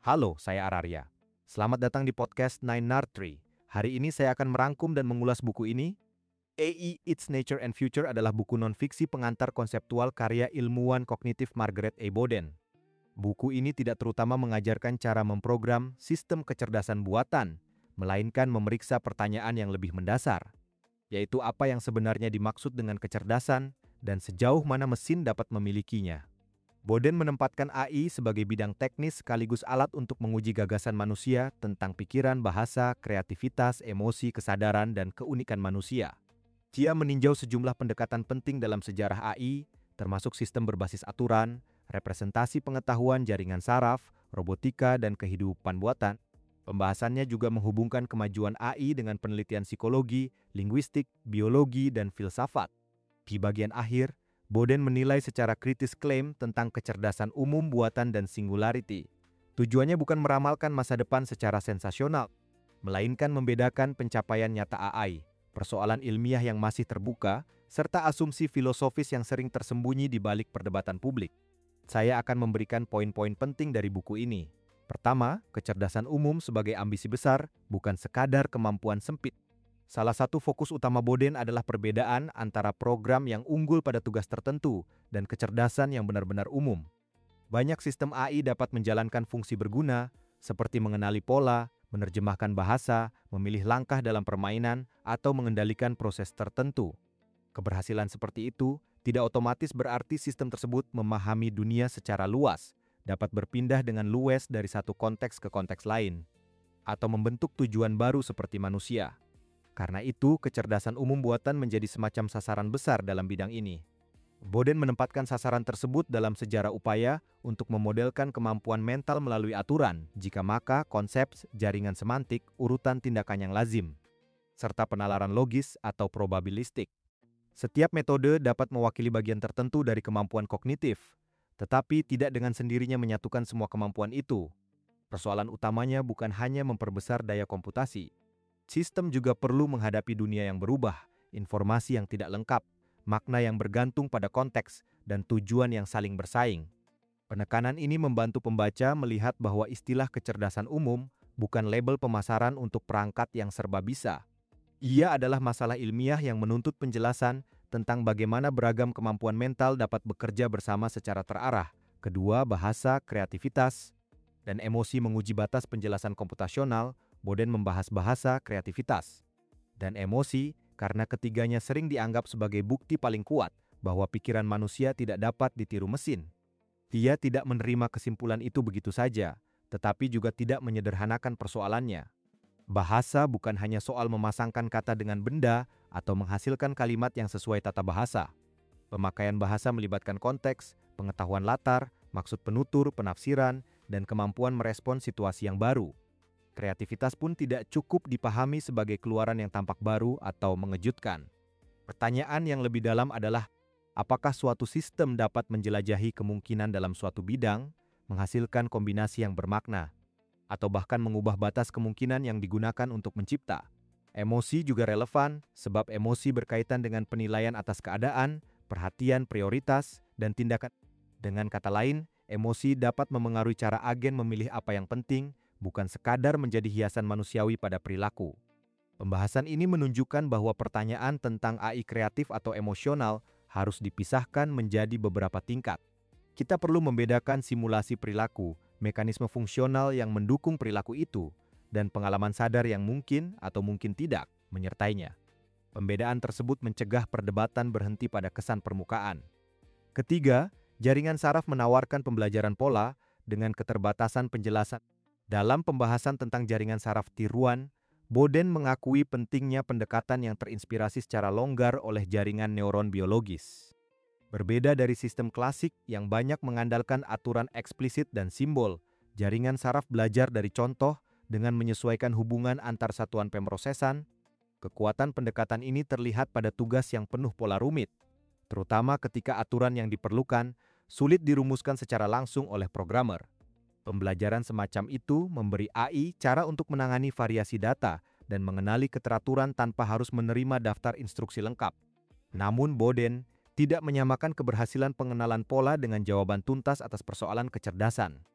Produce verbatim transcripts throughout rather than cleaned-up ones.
Halo, saya Araria. Selamat datang di podcast Nine Nard Tree. Hari ini saya akan merangkum dan mengulas buku ini. A I, Its Nature and Future adalah buku non-fiksi pengantar konseptual karya ilmuwan kognitif Margaret A. Boden. Buku ini tidak terutama mengajarkan cara memprogram sistem kecerdasan buatan, melainkan memeriksa pertanyaan yang lebih mendasar, yaitu apa yang sebenarnya dimaksud dengan kecerdasan dan sejauh mana mesin dapat memilikinya. Boden menempatkan A I sebagai bidang teknis sekaligus alat untuk menguji gagasan manusia tentang pikiran, bahasa, kreativitas, emosi, kesadaran, dan keunikan manusia. Dia meninjau sejumlah pendekatan penting dalam sejarah A I, termasuk sistem berbasis aturan, representasi pengetahuan jaringan saraf, robotika, dan kehidupan buatan. Pembahasannya juga menghubungkan kemajuan A I dengan penelitian psikologi, linguistik, biologi, dan filsafat. Di bagian akhir, Boden menilai secara kritis klaim tentang kecerdasan umum buatan dan singularity. Tujuannya bukan meramalkan masa depan secara sensasional, melainkan membedakan pencapaian nyata A I, persoalan ilmiah yang masih terbuka, serta asumsi filosofis yang sering tersembunyi di balik perdebatan publik. Saya akan memberikan poin-poin penting dari buku ini. Pertama, kecerdasan umum sebagai ambisi besar, bukan sekadar kemampuan sempit. Salah satu fokus utama Boden adalah perbedaan antara program yang unggul pada tugas tertentu dan kecerdasan yang benar-benar umum. Banyak sistem A I dapat menjalankan fungsi berguna, seperti mengenali pola, menerjemahkan bahasa, memilih langkah dalam permainan, atau mengendalikan proses tertentu. Keberhasilan seperti itu tidak otomatis berarti sistem tersebut memahami dunia secara luas, dapat berpindah dengan luwes dari satu konteks ke konteks lain, atau membentuk tujuan baru seperti manusia. Karena itu, kecerdasan umum buatan menjadi semacam sasaran besar dalam bidang ini. Boden menempatkan sasaran tersebut dalam sejarah upaya untuk memodelkan kemampuan mental melalui aturan, jika maka konsep jaringan semantik, urutan tindakan yang lazim, serta penalaran logis atau probabilistik. Setiap metode dapat mewakili bagian tertentu dari kemampuan kognitif, tetapi tidak dengan sendirinya menyatukan semua kemampuan itu. Persoalan utamanya bukan hanya memperbesar daya komputasi. Sistem juga perlu menghadapi dunia yang berubah, informasi yang tidak lengkap, makna yang bergantung pada konteks, dan tujuan yang saling bersaing. Penekanan ini membantu pembaca melihat bahwa istilah kecerdasan umum bukan label pemasaran untuk perangkat yang serba bisa. Ia adalah masalah ilmiah yang menuntut penjelasan tentang bagaimana beragam kemampuan mental dapat bekerja bersama secara terarah. Kedua, bahasa, kreativitas, dan emosi menguji batas penjelasan komputasional. Boden membahas bahasa, kreativitas, dan emosi karena ketiganya sering dianggap sebagai bukti paling kuat bahwa pikiran manusia tidak dapat ditiru mesin. Dia tidak menerima kesimpulan itu begitu saja, tetapi juga tidak menyederhanakan persoalannya. Bahasa bukan hanya soal memasangkan kata dengan benda atau menghasilkan kalimat yang sesuai tata bahasa. Pemakaian bahasa melibatkan konteks, pengetahuan latar, maksud penutur, penafsiran, dan kemampuan merespon situasi yang baru. Kreativitas pun tidak cukup dipahami sebagai keluaran yang tampak baru atau mengejutkan. Pertanyaan yang lebih dalam adalah, apakah suatu sistem dapat menjelajahi kemungkinan dalam suatu bidang, menghasilkan kombinasi yang bermakna, atau bahkan mengubah batas kemungkinan yang digunakan untuk mencipta? Emosi juga relevan, sebab emosi berkaitan dengan penilaian atas keadaan, perhatian, prioritas, dan tindakan. Dengan kata lain, emosi dapat memengaruhi cara agen memilih apa yang penting, bukan sekadar menjadi hiasan manusiawi pada perilaku. Pembahasan ini menunjukkan bahwa pertanyaan tentang A I kreatif atau emosional harus dipisahkan menjadi beberapa tingkat. Kita perlu membedakan simulasi perilaku, mekanisme fungsional yang mendukung perilaku itu, dan pengalaman sadar yang mungkin atau mungkin tidak menyertainya. Pembedaan tersebut mencegah perdebatan berhenti pada kesan permukaan. Ketiga, jaringan saraf menawarkan pembelajaran pola dengan keterbatasan penjelasan. Dalam pembahasan tentang jaringan saraf tiruan, Boden mengakui pentingnya pendekatan yang terinspirasi secara longgar oleh jaringan neuron biologis. Berbeda dari sistem klasik yang banyak mengandalkan aturan eksplisit dan simbol, jaringan saraf belajar dari contoh dengan menyesuaikan hubungan antar satuan pemrosesan. Kekuatan pendekatan ini terlihat pada tugas yang penuh pola rumit, terutama ketika aturan yang diperlukan sulit dirumuskan secara langsung oleh programmer. Pembelajaran semacam itu memberi A I cara untuk menangani variasi data dan mengenali keteraturan tanpa harus menerima daftar instruksi lengkap. Namun Boden tidak menyamakan keberhasilan pengenalan pola dengan jawaban tuntas atas persoalan kecerdasan.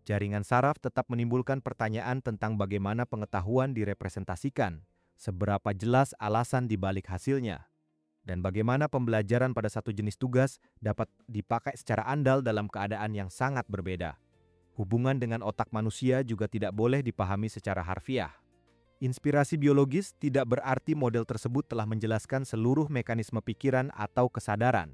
Jaringan saraf tetap menimbulkan pertanyaan tentang bagaimana pengetahuan direpresentasikan, seberapa jelas alasan di balik hasilnya, dan bagaimana pembelajaran pada satu jenis tugas dapat dipakai secara andal dalam keadaan yang sangat berbeda. Hubungan dengan otak manusia juga tidak boleh dipahami secara harfiah. Inspirasi biologis tidak berarti model tersebut telah menjelaskan seluruh mekanisme pikiran atau kesadaran.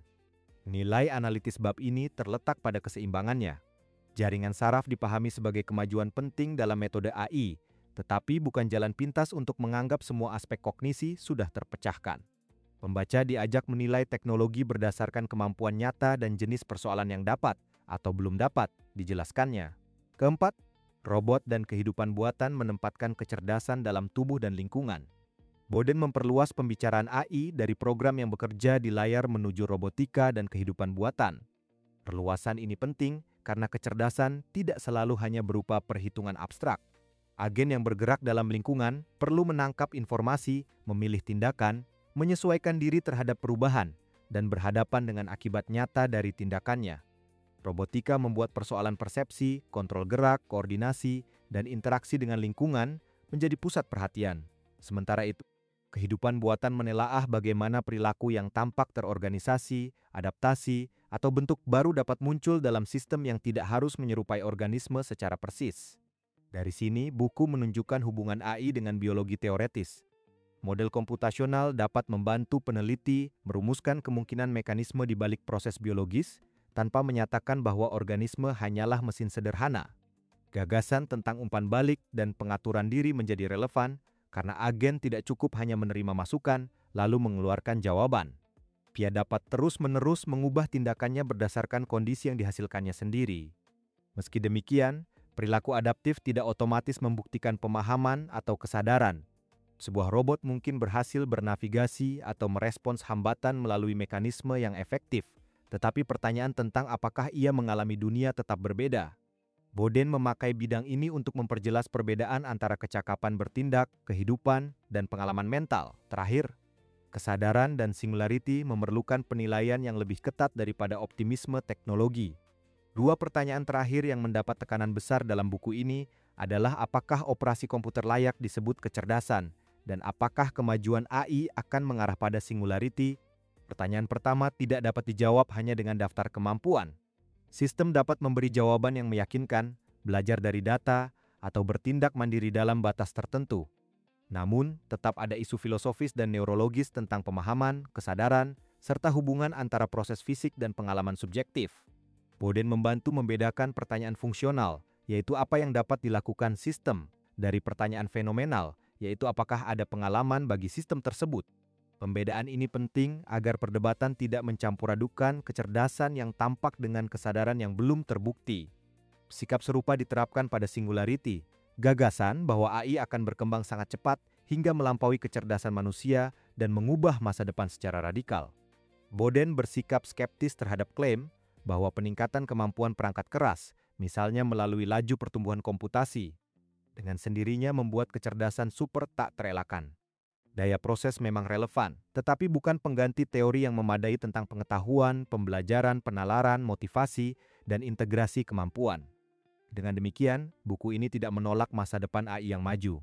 Nilai analitis bab ini terletak pada keseimbangannya. Jaringan saraf dipahami sebagai kemajuan penting dalam metode A I, tetapi bukan jalan pintas untuk menganggap semua aspek kognisi sudah terpecahkan. Pembaca diajak menilai teknologi berdasarkan kemampuan nyata dan jenis persoalan yang dapat atau belum dapat dijelaskannya. Keempat, robot dan kehidupan buatan menempatkan kecerdasan dalam tubuh dan lingkungan. Boden memperluas pembicaraan A I dari program yang bekerja di layar menuju robotika dan kehidupan buatan. Perluasan ini penting karena kecerdasan tidak selalu hanya berupa perhitungan abstrak. Agen yang bergerak dalam lingkungan perlu menangkap informasi, memilih tindakan, menyesuaikan diri terhadap perubahan, dan berhadapan dengan akibat nyata dari tindakannya. Robotika membuat persoalan persepsi, kontrol gerak, koordinasi, dan interaksi dengan lingkungan menjadi pusat perhatian. Sementara itu, kehidupan buatan menelaah bagaimana perilaku yang tampak terorganisasi, adaptasi, atau bentuk baru dapat muncul dalam sistem yang tidak harus menyerupai organisme secara persis. Dari sini, buku menunjukkan hubungan A I dengan biologi teoretis. Model komputasional dapat membantu peneliti merumuskan kemungkinan mekanisme di balik proses biologis tanpa menyatakan bahwa organisme hanyalah mesin sederhana. Gagasan tentang umpan balik dan pengaturan diri menjadi relevan karena agen tidak cukup hanya menerima masukan lalu mengeluarkan jawaban. Dia dapat terus-menerus mengubah tindakannya berdasarkan kondisi yang dihasilkannya sendiri. Meski demikian, perilaku adaptif tidak otomatis membuktikan pemahaman atau kesadaran. Sebuah robot mungkin berhasil bernavigasi atau merespons hambatan melalui mekanisme yang efektif, tetapi pertanyaan tentang apakah ia mengalami dunia tetap berbeda. Boden memakai bidang ini untuk memperjelas perbedaan antara kecakapan bertindak, kehidupan, dan pengalaman mental. Terakhir, kesadaran dan singularity memerlukan penilaian yang lebih ketat daripada optimisme teknologi. Dua pertanyaan terakhir yang mendapat tekanan besar dalam buku ini adalah apakah operasi komputer layak disebut kecerdasan dan apakah kemajuan A I akan mengarah pada singularity. Pertanyaan pertama tidak dapat dijawab hanya dengan daftar kemampuan. Sistem dapat memberi jawaban yang meyakinkan, belajar dari data, atau bertindak mandiri dalam batas tertentu. Namun, tetap ada isu filosofis dan neurologis tentang pemahaman, kesadaran, serta hubungan antara proses fisik dan pengalaman subjektif. Boden membantu membedakan pertanyaan fungsional, yaitu apa yang dapat dilakukan sistem, dari pertanyaan fenomenal, yaitu apakah ada pengalaman bagi sistem tersebut. Pembedaan ini penting agar perdebatan tidak mencampur-adukan kecerdasan yang tampak dengan kesadaran yang belum terbukti. Sikap serupa diterapkan pada singularity, gagasan bahwa A I akan berkembang sangat cepat hingga melampaui kecerdasan manusia dan mengubah masa depan secara radikal. Boden bersikap skeptis terhadap klaim bahwa peningkatan kemampuan perangkat keras, misalnya melalui laju pertumbuhan komputasi, dengan sendirinya membuat kecerdasan super tak terelakkan. Daya proses memang relevan, tetapi bukan pengganti teori yang memadai tentang pengetahuan, pembelajaran, penalaran, motivasi, dan integrasi kemampuan. Dengan demikian, buku ini tidak menolak masa depan A I yang maju.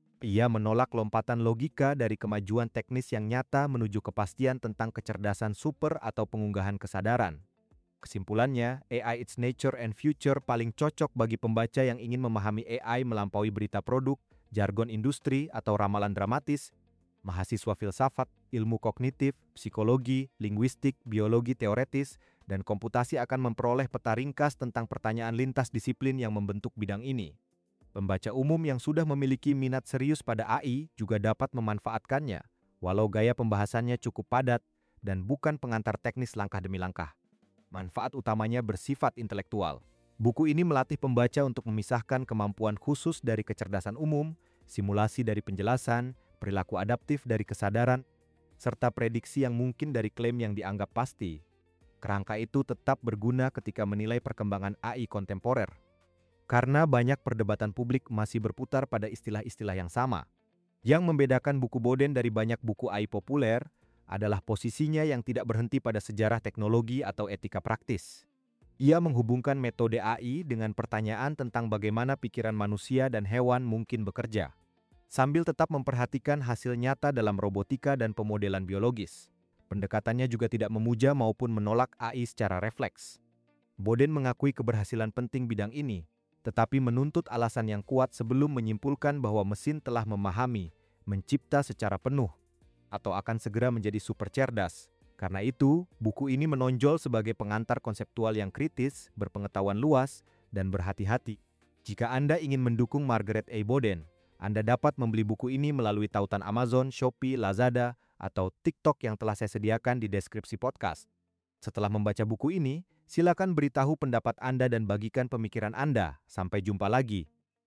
Ia menolak lompatan logika dari kemajuan teknis yang nyata menuju kepastian tentang kecerdasan super atau pengunggahan kesadaran. Kesimpulannya, A I Its Nature and Future paling cocok bagi pembaca yang ingin memahami A I melampaui berita produk, jargon industri, atau ramalan dramatis. Mahasiswa filsafat, ilmu kognitif, psikologi, linguistik, biologi teoretis, dan komputasi akan memperoleh peta ringkas tentang pertanyaan lintas disiplin yang membentuk bidang ini. Pembaca umum yang sudah memiliki minat serius pada A I juga dapat memanfaatkannya, walau gaya pembahasannya cukup padat dan bukan pengantar teknis langkah demi langkah. Manfaat utamanya bersifat intelektual. Buku ini melatih pembaca untuk memisahkan kemampuan khusus dari kecerdasan umum, simulasi dari penjelasan, perilaku adaptif dari kesadaran, serta prediksi yang mungkin dari klaim yang dianggap pasti. Kerangka itu tetap berguna ketika menilai perkembangan A I kontemporer. Karena banyak perdebatan publik masih berputar pada istilah-istilah yang sama. Yang membedakan buku Boden dari banyak buku A I populer adalah posisinya yang tidak berhenti pada sejarah teknologi atau etika praktis. Ia menghubungkan metode A I dengan pertanyaan tentang bagaimana pikiran manusia dan hewan mungkin bekerja, sambil tetap memperhatikan hasil nyata dalam robotika dan pemodelan biologis. Pendekatannya juga tidak memuja maupun menolak A I secara refleks. Boden mengakui keberhasilan penting bidang ini, tetapi menuntut alasan yang kuat sebelum menyimpulkan bahwa mesin telah memahami, mencipta secara penuh, atau akan segera menjadi super cerdas. Karena itu, buku ini menonjol sebagai pengantar konseptual yang kritis, berpengetahuan luas, dan berhati-hati. Jika Anda ingin mendukung Margaret A. Boden, Anda dapat membeli buku ini melalui tautan Amazon, Shopee, Lazada, atau TikTok yang telah saya sediakan di deskripsi podcast. Setelah membaca buku ini, silakan beritahu pendapat Anda dan bagikan pemikiran Anda. Sampai jumpa lagi.